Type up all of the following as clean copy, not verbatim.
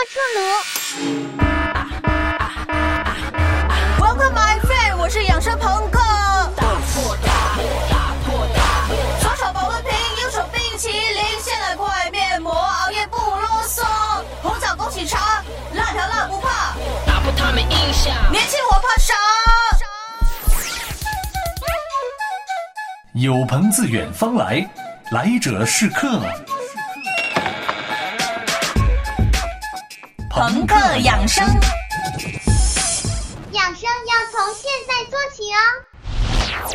出炉。 Welcome my friend， 我是养生朋克。双手保温瓶，右手冰淇淋，现在快面膜，熬夜不啰嗦，红枣枸杞茶，辣条辣不怕， 打破他们印象， 年轻我怕傻。 有朋自远方来，来者是客。 朋克养生， 养生要从现在做起哦。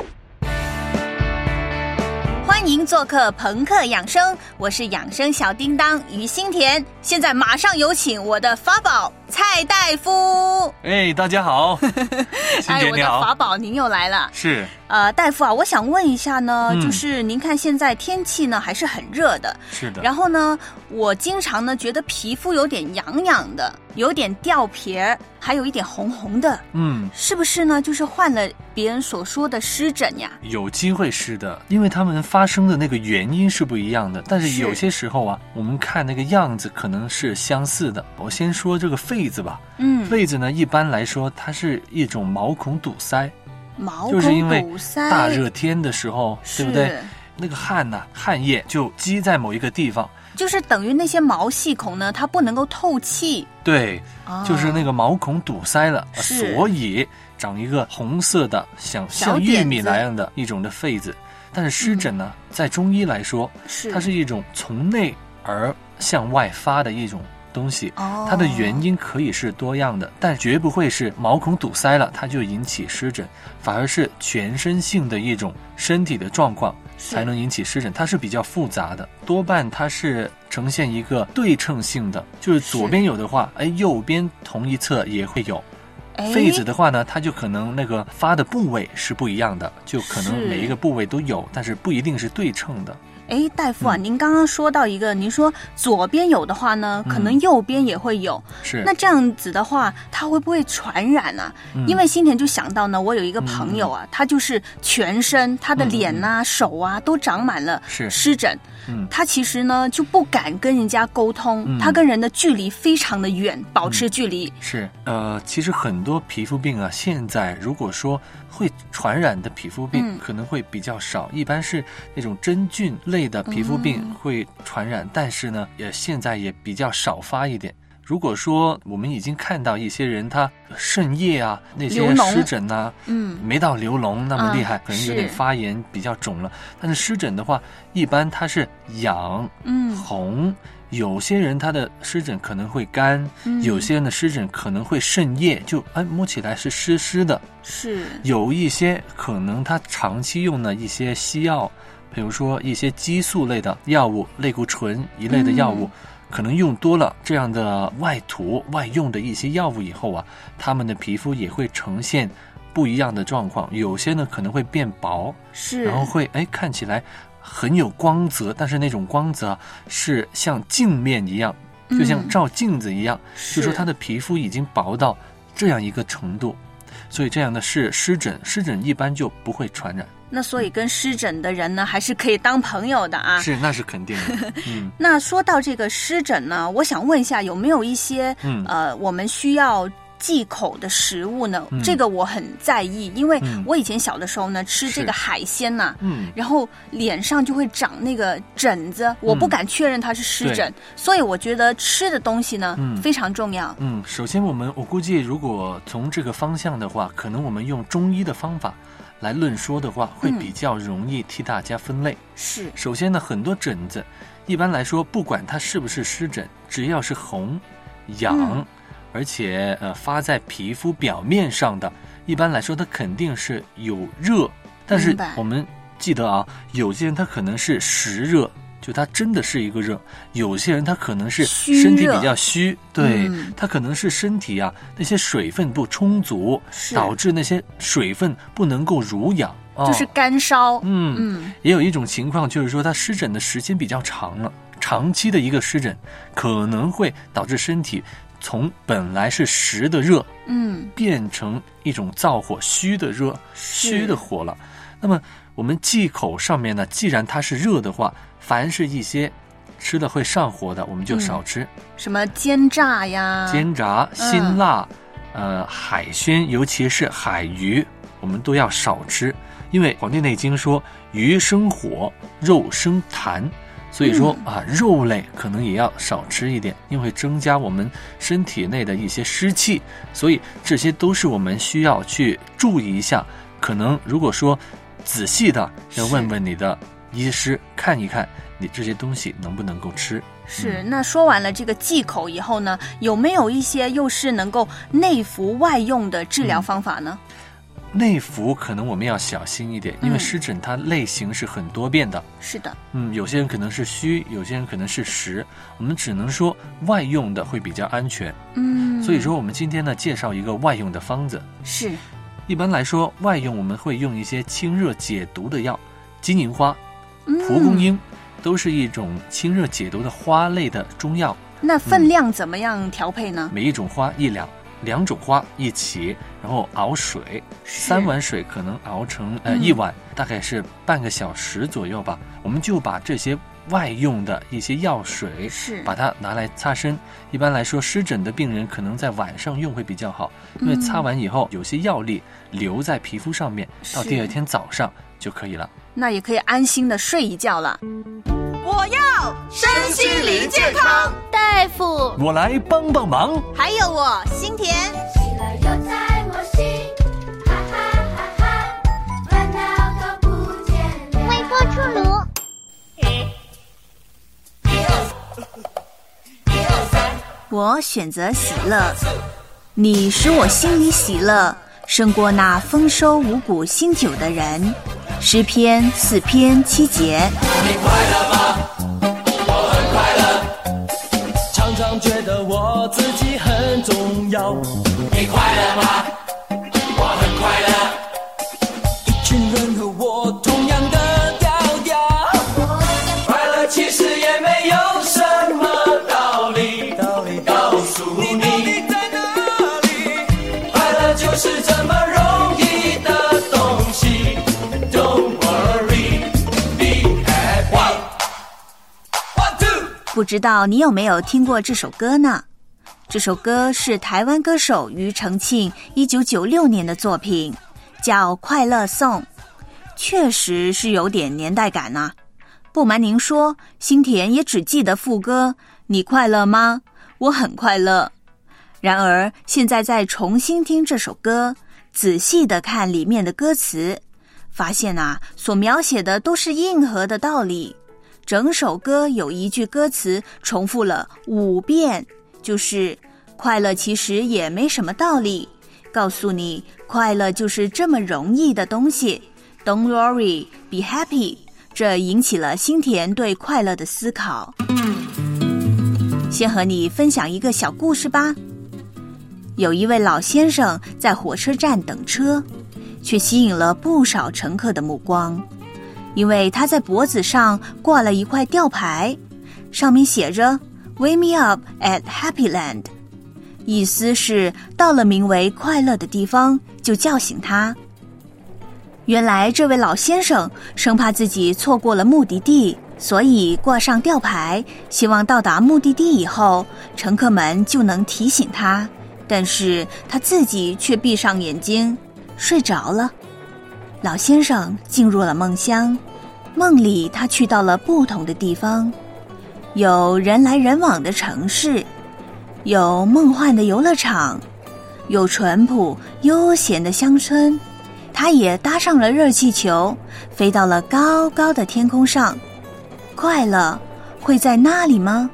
欢迎做客朋克养生，我是养生小叮当于心田。现在马上有请我的法宝蔡大夫。 大家好。心田你好。 我的法宝您又来了。 是。 大夫啊，我想问一下呢，就是您看现在天气呢还是很热的。 是的。 然后呢，我经常呢觉得皮肤有点痒痒的，有点掉皮儿，还有一点红红的。是不是呢？就是患了别人所说的湿疹呀？ 有机会是的，因为他们发生的那个原因是不一样的，但是有些时候啊，我们看那个样子可能是相似的。我先说这个痱子吧。痱子呢，一般来说它是一种毛孔堵塞。就是因为大热天的时候，对不对？那个汗液就积在某一个地方， 就是等于那些毛细孔呢，它不能够透气。 对，就是那个毛孔堵塞了，所以长一个红色的像玉米那样的一种的痱子。但是湿疹呢，在中医来说，它是一种从内而向外发的一种东西，它的原因可以是多样的，但绝不会是毛孔堵塞了它就引起湿疹，反而是全身性的一种身体的状况才能引起湿疹。它是比较复杂的，多半它是呈现一个对称性的，就是左边有的话，右边同一侧也会有。痱子的话呢，它就可能那个发的部位是不一样的，就可能每一个部位都有，但是不一定是对称的。 大夫啊，您刚刚说到一个，您说左边有的话呢，可能右边也会有。 是。 那这样子的话，它会不会传染啊？因为心田就想到呢，我有一个朋友啊，他就是全身，他的脸啊、手啊都长满了湿疹。他其实呢就不敢跟人家沟通，他跟人的距离非常的远，保持距离。 是。其实很多皮肤病啊，现在如果说会传染的皮肤病可能会比较少，一般是那种真菌类的皮肤病会传染，但是呢现在也比较少发一点。如果说我们已经看到一些人他渗液啊，那些湿疹啊，没到流脓那么厉害，可能有点发炎比较肿了，但是湿疹的话一般它是痒红，有些人他的湿疹可能会干，有些人的湿疹可能会渗液，就摸起来是湿湿的。 是。有一些可能他长期用的一些西药，比如说一些激素类的药物，类固醇一类的药物，可能用多了这样的外用的一些药物以后啊，他们的皮肤也会呈现不一样的状况。有些呢可能会变薄，然后会看起来很有光泽，但是那种光泽是像镜面一样，就像照镜子一样，就说他的皮肤已经薄到这样一个程度，所以这样的是湿疹。湿疹一般就不会传染。 那所以跟湿疹的人呢，还是可以当朋友的啊。 是，那是肯定的。 那说到这个湿疹呢，我想问一下，有没有一些我们需要忌口的食物呢？这个我很在意，因为我以前小的时候呢，吃这个海鲜呐，然后脸上就会长那个疹子，我不敢确认它是湿疹，所以我觉得吃的东西呢非常重要。 首先我估计如果从这个方向的话，可能我们用中医的方法来论说的话，会比较容易替大家分类。 是。 首先呢，很多疹子一般来说不管它是不是湿疹，只要是红痒而且发在皮肤表面上的，一般来说它肯定是有热。但是我们记得啊，有些人他可能是实热，就他真的是一个热，有些人他可能是身体比较虚，对，他可能是身体啊那些水分不充足，导致那些水分不能够濡养， 就是干烧。 也有一种情况就是说他湿疹的时间比较长了，长期的一个湿疹可能会导致身体从本来是实的热，变成一种燥火虚的热，虚的火了。那么我们忌口上面呢，既然它是热的话，凡是一些吃了会上火的，我们就少吃。 什么煎炸呀、 煎炸、辛辣，海鲜，尤其是海鱼，我们都要少吃。因为《黄帝内经》说鱼生火，肉生痰，所以说肉类可能也要少吃一点，因为会增加我们身体内的一些湿气，所以这些都是我们需要去注意一下。可能如果说仔细的要问问你的医师，看一看你这些东西能不能够吃。 是，那说完了这个忌口以后呢，有没有一些又是能够内服外用的治疗方法呢？ 内服可能我们要小心一点，因为湿疹它类型是很多变的。 是的， 有些人可能是虚，有些人可能是实，我们只能说外用的会比较安全。所以说我们今天呢介绍一个外用的方子。 是， 一般来说外用我们会用一些清热解毒的药，金银花、蒲公英都是一种清热解毒的花类的中药。 那分量怎么样调配呢？ 每一种花1两，2种花一起，然后熬水，3碗水可能熬成1碗，大概是半个小时左右吧。我们就把这些外用的一些药水把它拿来擦身。一般来说湿疹的病人可能在晚上用会比较好，因为擦完以后有些药力留在皮肤上面，到第二天早上就可以了。 那也可以安心的睡一觉了。 我要身心灵健康， 大夫， 我来帮帮忙。 还有我心田， 喜乐又在我心，哈哈哈哈，烦恼都不见了。微波出炉。 我选择喜乐，你使我心里喜乐，胜过那丰收五谷新酒的人。诗篇4篇7节。 你快乐吗？我很快乐，常常觉得我自己很重要。你快乐吗？我很快乐，一群人和我同样的调调。快乐其实也没有什么道理，告诉你到底在哪里？快乐就是这么容易的东西。 不知道你有没有听过这首歌呢？这首歌是台湾歌手庾澄庆1996年的作品，叫《快乐颂》，确实是有点年代感啊。不瞒您说，心田也只记得副歌，你快乐吗？我很快乐。然而现在再重新听这首歌，仔细地看里面的歌词，发现所描写的都是硬核的道理。整首歌有一句歌词重复了5遍，就是快乐其实也没什么道理，告诉你快乐就是这么容易的东西。 Don't worry, be happy。 这引起了心田对快乐的思考。先和你分享一个小故事吧。有一位老先生在火车站等车，却吸引了不少乘客的目光，因为他在脖子上挂了一块吊牌，上面写着 Wake me up at Happy Land， 意思是到了名为快乐的地方就叫醒他。原来这位老先生生怕自己错过了目的地，所以挂上吊牌，希望到达目的地以后乘客们就能提醒他，但是他自己却闭上眼睛睡着了。老先生进入了梦乡，梦里他去到了不同的地方，有人来人往的城市，有梦幻的游乐场，有淳朴悠闲的乡村。他也搭上了热气球，飞到了高高的天空上。快乐会在那里吗？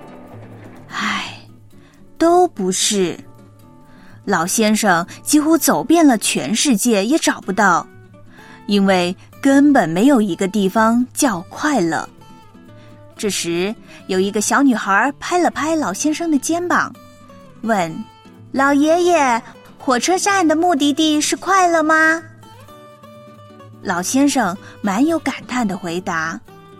都不是。老先生几乎走遍了全世界也找不到，因为根本没有一个地方叫快乐。这时有一个小女孩拍了拍老先生的肩膀，问：老爷爷，火车站的目的地是快乐吗？老先生蛮有感叹地回答：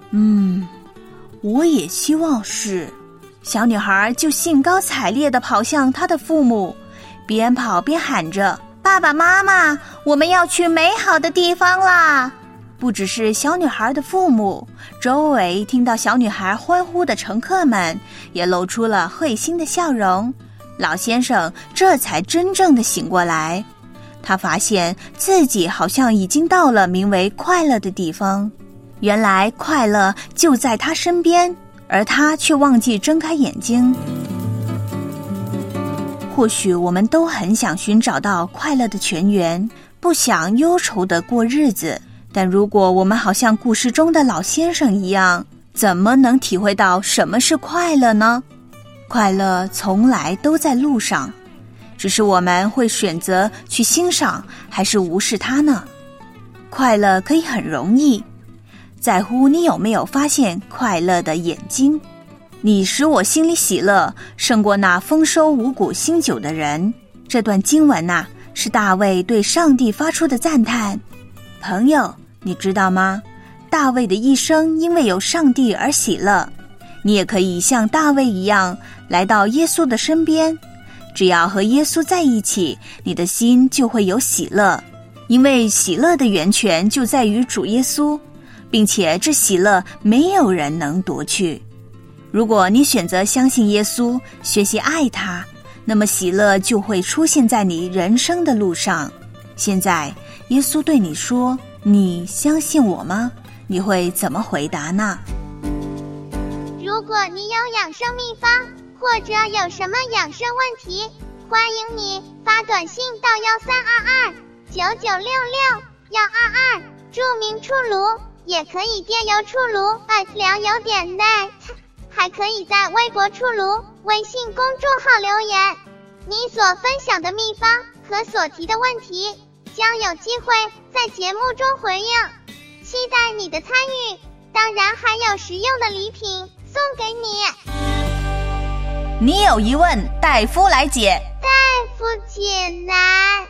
我也希望是。小女孩就兴高采烈地跑向她的父母，边跑边喊着：爸爸妈妈，我们要去美好的地方啦！ 不只是小女孩的父母，周围听到小女孩欢呼的乘客们也露出了会心的笑容。老先生这才真正的醒过来，他发现自己好像已经到了名为快乐的地方。原来快乐就在他身边，而他却忘记睁开眼睛。或许我们都很想寻找到快乐的泉源，不想忧愁地过日子，但如果我们好像故事中的老先生一样，怎么能体会到什么是快乐呢？快乐从来都在路上，只是我们会选择去欣赏还是无视它呢？快乐可以很容易，在乎你有没有发现快乐的眼睛。你使我心里喜乐，胜过那丰收五谷新酒的人。这段经文啊，是大卫对上帝发出的赞叹。朋友，你知道吗？大卫的一生因为有上帝而喜乐。你也可以像大卫一样，来到耶稣的身边。只要和耶稣在一起，你的心就会有喜乐，因为喜乐的源泉就在于主耶稣，并且这喜乐没有人能夺去。如果你选择相信耶稣，学习爱他，那么喜乐就会出现在你人生的路上。现在耶稣对你说，你相信我吗？你会怎么回答呢？ 如果你有养生秘方，或者有什么养生问题，欢迎你发短信到132299666122，注明出炉，也可以电邮出炉@良友.net，还可以在微博出炉、微信公众号留言。你所分享的秘方和所提的问题，将有机会在节目中回应，期待你的参与。当然还有实用的礼品送给你。 你有疑问，戴夫来解。 大夫解难。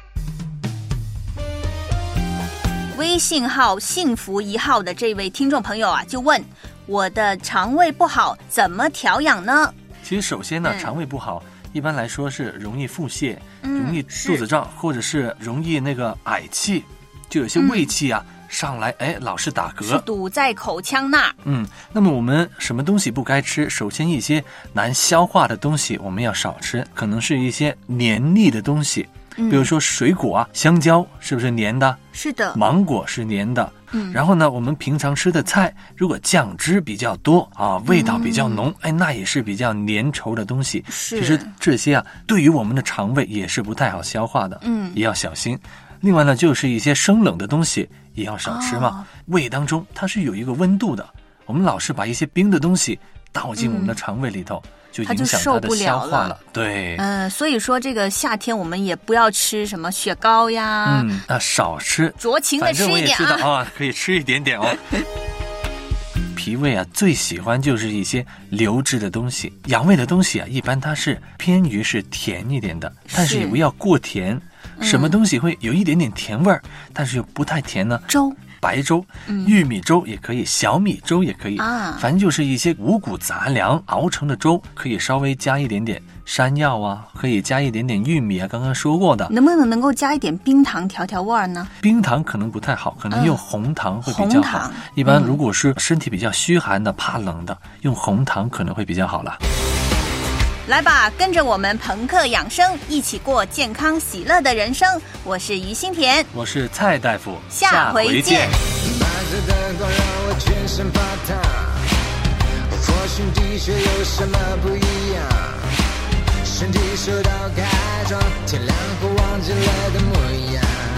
微信号幸福1号的这位听众朋友啊，就问我的肠胃不好怎么调养呢？ 其实首先呢，肠胃不好一般来说是容易腹泻，容易肚子胀，或者是容易那个嗳气，就有些胃气啊上来，老是打嗝， 是堵在口腔那儿。 那么我们什么东西不该吃？首先一些难消化的东西我们要少吃，可能是一些黏腻的东西，比如说水果啊，香蕉是不是黏的？ 是的。芒果是黏的。然后呢，我们平常吃的菜，如果酱汁比较多啊，味道比较浓，那也是比较粘稠的东西。其实这些啊，对于我们的肠胃也是不太好消化的，也要小心。另外呢，就是一些生冷的东西也要少吃嘛。胃当中它是有一个温度的，我们老是把一些冰的东西倒进我们的肠胃里头，就影响它的消化了。对， 所以说这个夏天我们也不要吃什么雪糕呀， 少吃， 酌情的吃一点啊。反正我也知道啊，可以吃一点点哦。脾胃啊最喜欢就是一些流质的东西，养胃的东西啊，一般它是偏于是甜一点的，但是也不要过甜。什么东西会有一点点甜味儿，但是又不太甜呢？ 粥。 白粥、玉米粥也可以，小米粥也可以，反正就是一些五谷杂粮熬成的粥，可以稍微加一点点山药啊，可以加一点点玉米啊，刚刚说过的。能够加一点冰糖调调味儿呢？冰糖可能不太好，可能用红糖会比较好。一般如果是身体比较虚寒的、怕冷的，用红糖可能会比较好了。 来吧，跟着我们朋克养生，一起过健康喜乐的人生。我是于心田， 我是蔡大夫， 下回见。 白色的光让我全身发烫，或许的确有什么不一样，身体受到开创，天亮后忘记了的模样。